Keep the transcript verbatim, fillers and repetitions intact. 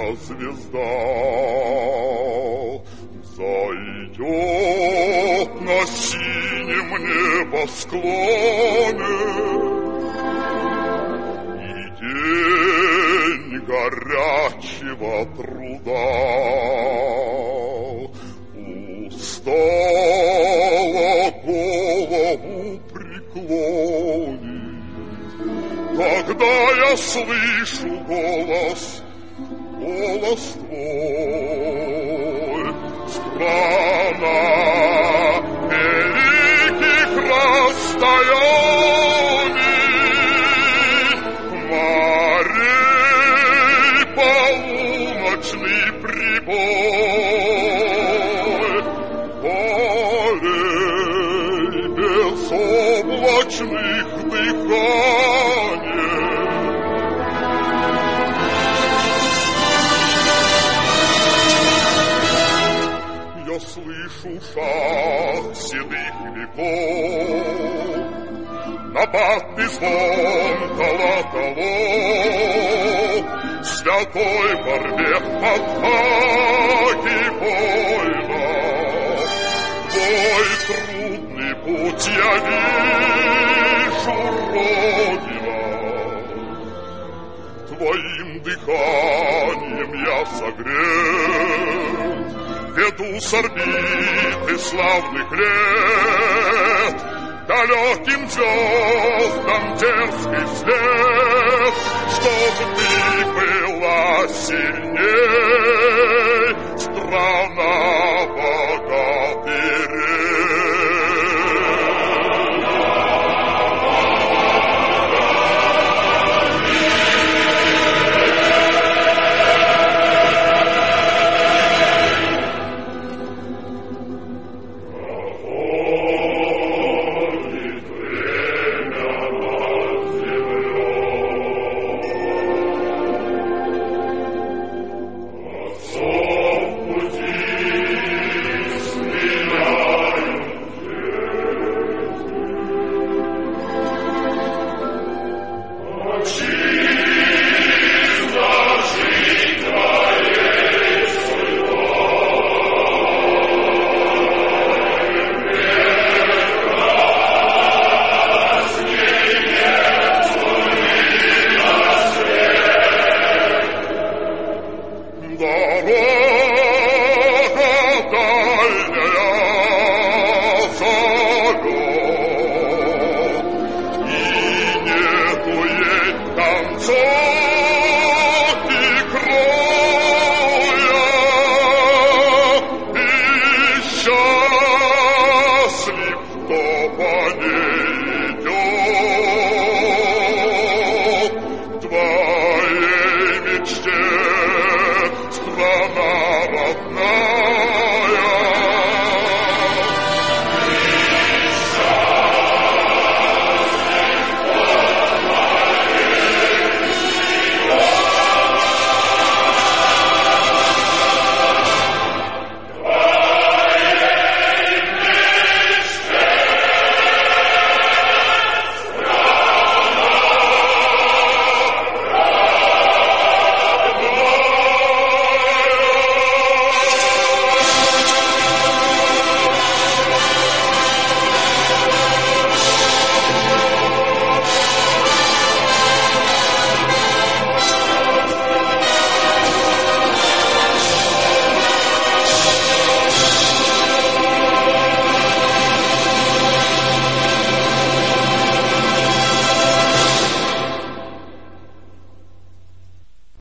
моя звезда зайдет на синем небосклоне, и день горячего труда устало голову преклонит. Тогда я слышу голос, голос твой, страна великих расстояний, морей полуночный прибой, полей безоблачных дыханий. Я слышу шаг седых веков, нападный звон колоколов, святой борьбе отваги война. Твой трудный путь я вижу, Родина, твоим дыханием я согрет, веду с орбиты славных лет далеким звездам дерзкий след, чтобы ты была сильней, страна богатырей. Да.